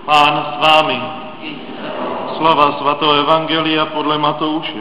Pán s vámi. Slova svatého evangelia podle Matouše.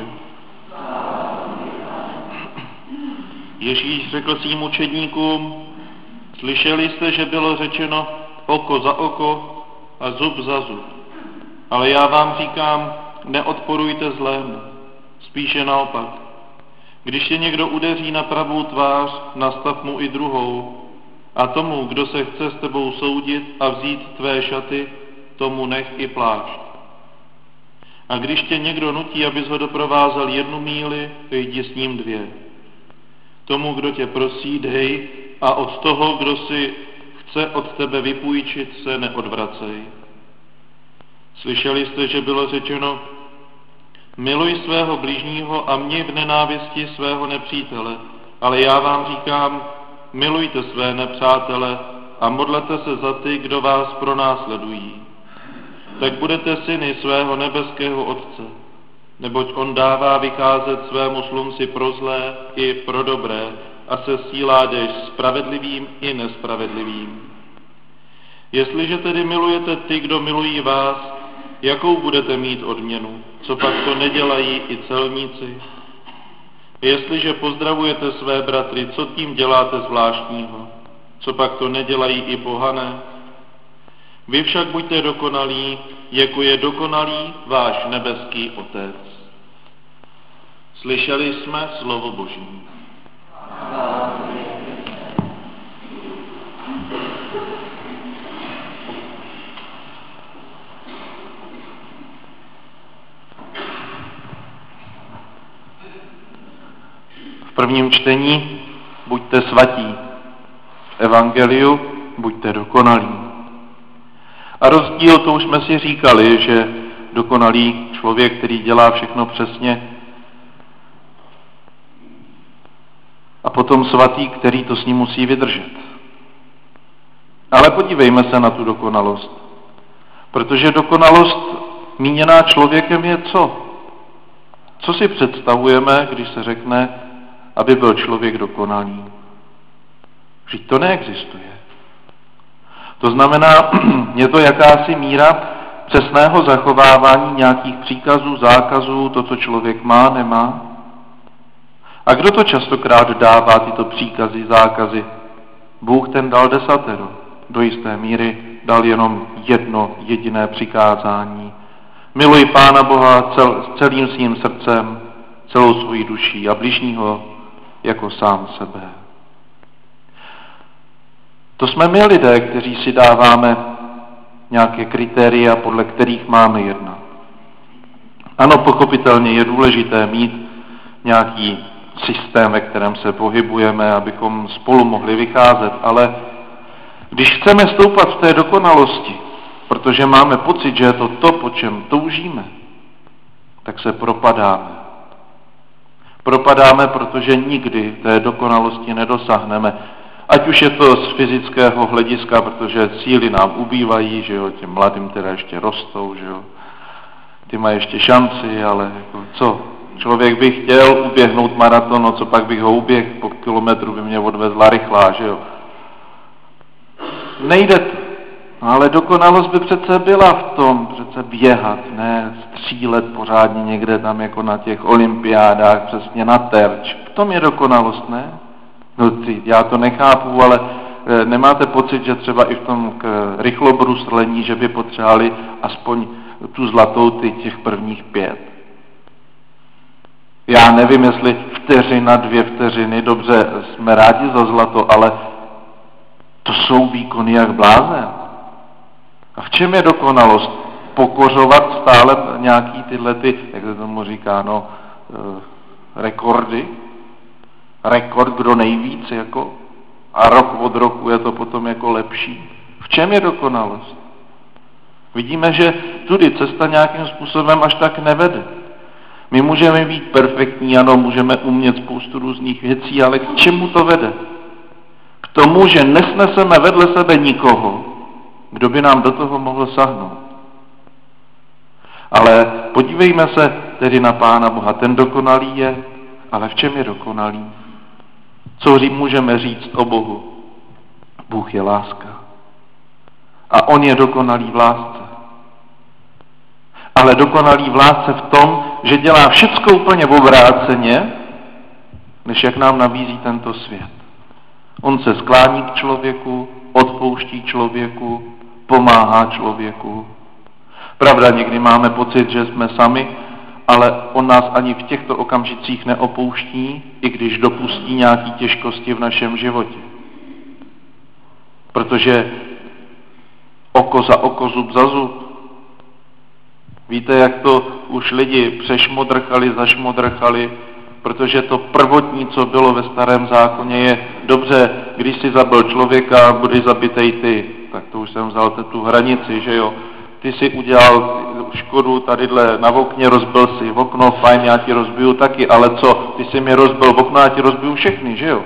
Ježíš řekl svým učedníkům: slyšeli jste, že bylo řečeno oko za oko a zub za zub. Ale já vám říkám, neodporujte zlému. Spíše naopak. Když tě někdo udeří na pravou tvář, nastav mu i druhou. A tomu, kdo se chce s tebou soudit a vzít tvé šaty, tomu nech i plášť. A když tě někdo nutí, abys ho doprovázel 1 míli, jdi s ním 2. Tomu, kdo tě prosí, dej, a od toho, kdo si chce od tebe vypůjčit, se neodvracej. Slyšeli jste, že bylo řečeno: miluj svého bližního a měj v nenávisti svého nepřítele. Ale já vám říkám, milujte své nepřátele a modlete se za ty, kdo vás pronásledují. Tak budete syny svého nebeského Otce, neboť on dává vycházet svému slunci pro zlé i pro dobré a sesílá déšť spravedlivým i nespravedlivým. Jestliže tedy milujete ty, kdo milují vás, jakou budete mít odměnu? Co pak to nedělají i celníci? Jestliže pozdravujete své bratry, co tím děláte zvláštního? Co pak to nedělají i pohané? Vy však buďte dokonalí, jako je dokonalý váš nebeský Otec. Slyšeli jsme slovo Boží. V prvním čtení buďte svatí, v evangeliu buďte dokonalí. A rozdíl, to už jsme si říkali, že dokonalý člověk, který dělá všechno přesně, a potom svatý, který to s ním musí vydržet. Ale podívejme se na tu dokonalost. Protože dokonalost míněná člověkem je co? Co si představujeme, když se řekne, aby byl člověk dokonalý? Vždyť to neexistuje. To znamená, je to jakási míra přesného zachovávání nějakých příkazů, zákazů, to, co člověk má, nemá. A kdo to častokrát dává, tyto příkazy, zákazy? Bůh ten dal 10. Do jisté míry dal jenom 1 jediné přikázání. Miluj Pána Boha celým svým srdcem, celou svojí duší a bližního jako sám sebe. To jsme my lidé, kteří si dáváme nějaké kritéria, podle kterých máme jednat. Ano, pochopitelně je důležité mít nějaký systém, ve kterém se pohybujeme, abychom spolu mohli vycházet, ale když chceme stoupat v té dokonalosti, protože máme pocit, že je to to, po čem toužíme, tak se propadáme. Propadáme, protože nikdy té dokonalosti nedosáhneme. Ať už je to z fyzického hlediska, protože síly nám ubývají, že jo, těm mladým teda ještě rostou, že jo. Ty mají ještě šanci, ale jako co? Člověk by chtěl uběhnout maraton, no co pak bych ho uběhl, po kilometru by mě odvezla rychlá, že jo. Nejde to. No, ale dokonalost by přece byla v tom, přece běhat, ne střílet pořádně někde tam jako na těch olympiádách, přesně na terč. V tom je dokonalost, ne? No já to nechápu, ale nemáte pocit, že třeba i v tom rychlobruslení, že by potřebovali aspoň tu zlatou těch prvních 5. Já nevím, jestli vteřina, 2 vteřiny, dobře, jsme rádi za zlato, ale to jsou výkony jak blázen. A v čem je dokonalost? Pokořovat stále nějaký tyhle, jak se tomu říká, rekordy? Rekord, kdo nejvíc, jako, a rok od roku je to potom jako lepší. V čem je dokonalost? Vidíme, že tudy cesta nějakým způsobem až tak nevede. My můžeme být perfektní, ano, můžeme umět spoustu různých věcí, ale k čemu to vede? K tomu, že nesneseme vedle sebe nikoho, kdo by nám do toho mohl sáhnout. Ale podívejme se tedy na Pána Boha. Ten dokonalý je, ale v čem je dokonalý? Co můžeme říct o Bohu? Bůh je láska. A on je dokonalý v lásce. ale dokonalý v lásce v tom, že dělá všecko úplně obráceně, než jak nám nabízí tento svět. On se sklání k člověku, odpouští člověku, pomáhá člověku. Pravda, někdy máme pocit, že jsme sami, ale on nás ani v těchto okamžicích neopouští, i když dopustí nějaké těžkosti v našem životě. Protože oko za oko, zub za zub. Víte, jak to už lidi přešmodrchali, zašmodrchali, protože to prvotní, co bylo ve Starém zákoně, je dobře, když si zabil člověka, budeš zabitej ty. Tak to už jsem vzal tu hranici, že jo. Ty si udělal škodu tadyhle na okně, rozbil si okno, fajn, já ti rozbiju taky, ale co, ty si mi rozbil okno, já ti rozbiju všechny, že jo.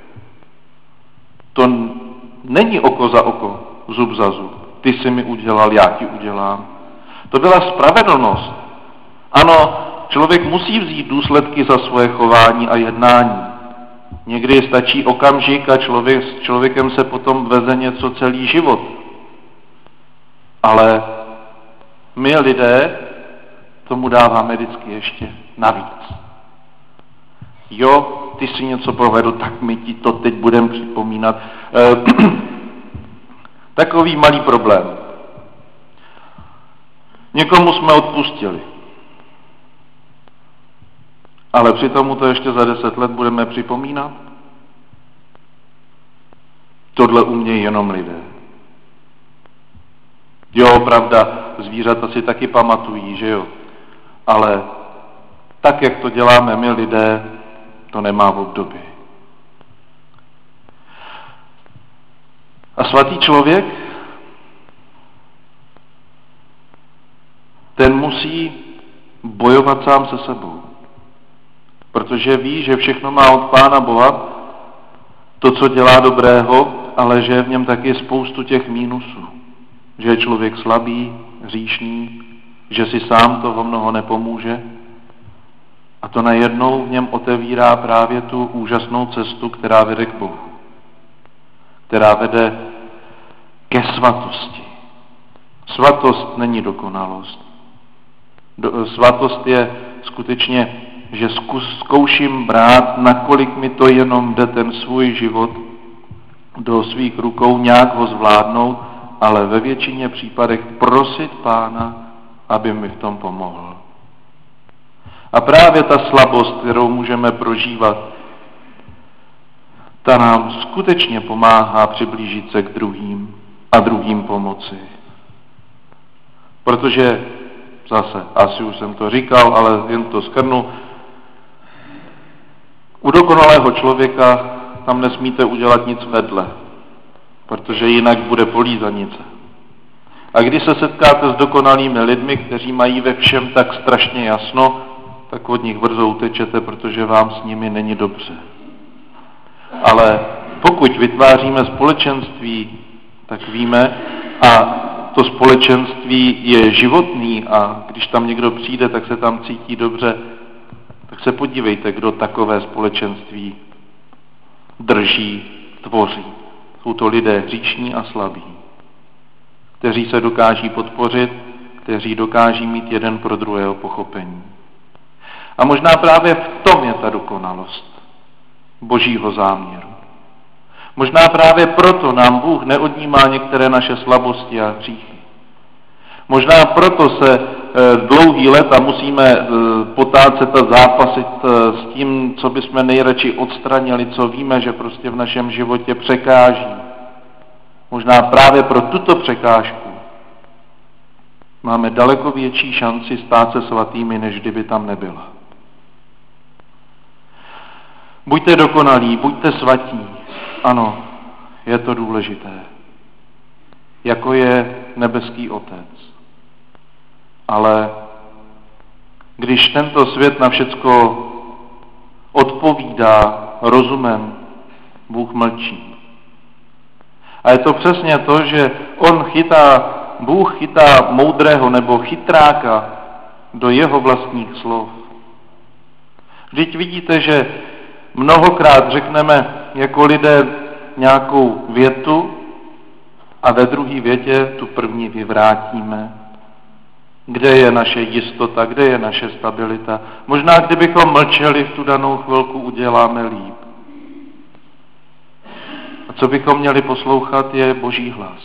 To není oko za oko, zub za zub. Ty si mi udělal, já ti udělám. To byla spravedlnost. Ano, člověk musí vzít důsledky za svoje chování a jednání. Někdy stačí okamžik a s člověkem se potom veze něco celý život. Ale my lidé tomu dáváme vždycky ještě navíc. Jo, ty si něco provedl, tak my ti to teď budeme připomínat. Takový malý problém. Někomu jsme odpustili. Ale přitom mu to ještě za 10 let budeme připomínat? Tohle umějí jenom lidé. Jo, pravda, zvířata si taky pamatují, že jo? Ale tak, jak to děláme my lidé, to nemá obdoby. A svatý člověk, ten musí bojovat sám se sebou. Protože ví, že všechno má od Pána Boha, to, co dělá dobrého, ale že je v něm taky spoustu těch mínusů. Že je člověk slabý, hříšný, že si sám toho mnoho nepomůže. A to najednou v něm otevírá právě tu úžasnou cestu, která vede k Bohu. Která vede ke svatosti. Svatost není dokonalost. Svatost je skutečně, že zkouším brát, nakolik mi to jenom jde ten svůj život do svých rukou, nějak ho zvládnout, ale ve většině případech prosit Pána, aby mi v tom pomohl. A právě ta slabost, kterou můžeme prožívat, ta nám skutečně pomáhá přiblížit se k druhým a druhým pomoci. Protože zase, asi už jsem to říkal, ale jen to shrnu, u dokonalého člověka tam nesmíte udělat nic vedle, protože jinak bude polízanice. A když se setkáte s dokonalými lidmi, kteří mají ve všem tak strašně jasno, tak od nich brzo utečete, protože vám s nimi není dobře. Ale pokud vytváříme společenství, tak víme, a to společenství je životný a když tam někdo přijde, tak se tam cítí dobře, tak se podívejte, kdo takové společenství drží, tvoří. Jsou to lidé hříšní a slabí, kteří se dokáží podpořit, kteří dokáží mít jeden pro druhého pochopení. A možná právě v tom je ta dokonalost Božího záměru. Možná právě proto nám Bůh neodnímá některé naše slabosti a hříchy. Možná proto se dlouhý léta musíme potácet a zápasit s tím, co bychom nejradši odstranili, co víme, že prostě v našem životě překáží. Možná právě pro tuto překážku máme daleko větší šanci stát se svatými, než kdyby tam nebyla. Buďte dokonalí, buďte svatí. Ano, je to důležité. Jako je nebeský Otec. Ale když tento svět na všecko odpovídá rozumem, Bůh mlčí. A je to přesně to, že Bůh chytá moudrého nebo chytráka do jeho vlastních slov. Vždyť vidíte, že mnohokrát řekneme jako lidé nějakou větu a ve druhé větě tu první vyvrátíme. Kde je naše jistota, kde je naše stabilita? Možná, kdybychom mlčeli v tu danou chvilku, uděláme líp. A co bychom měli poslouchat, je Boží hlas.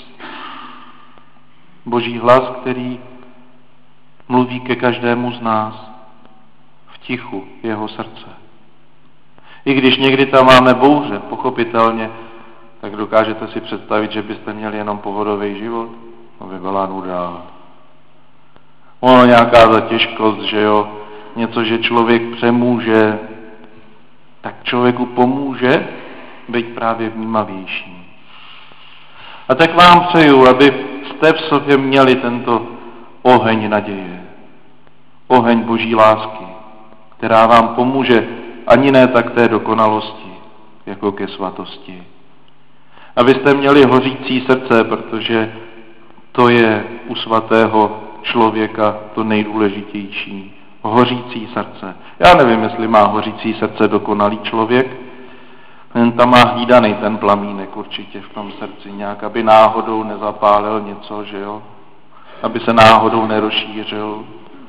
Boží hlas, který mluví ke každému z nás v tichu jeho srdce. I když někdy tam máme bouře, pochopitelně, tak dokážete si představit, že byste měli jenom pohodový život? To by byla nuda. Ono nějaká zatěžkost, že jo, něco, že člověk přemůže, tak člověku pomůže být právě vnímavější. A tak vám přeju, abyste v sobě měli tento oheň naděje, oheň Boží lásky, která vám pomůže ani ne tak té dokonalosti, jako ke svatosti. Abyste měli hořící srdce, protože to je u svatého člověka to nejdůležitější. Hořící srdce. Já nevím, jestli má hořící srdce dokonalý člověk, jen tam má hlídaný ten plamínek určitě v tom srdci nějak, aby náhodou nezapálil něco, že jo? Aby se náhodou nerozšířil.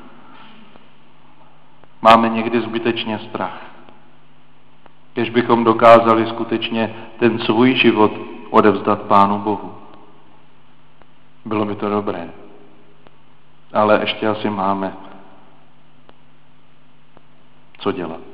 Máme někdy zbytečně strach. Když bychom dokázali skutečně ten svůj život odevzdat Pánu Bohu. Bylo by to dobré. Ale ještě asi máme co dělat.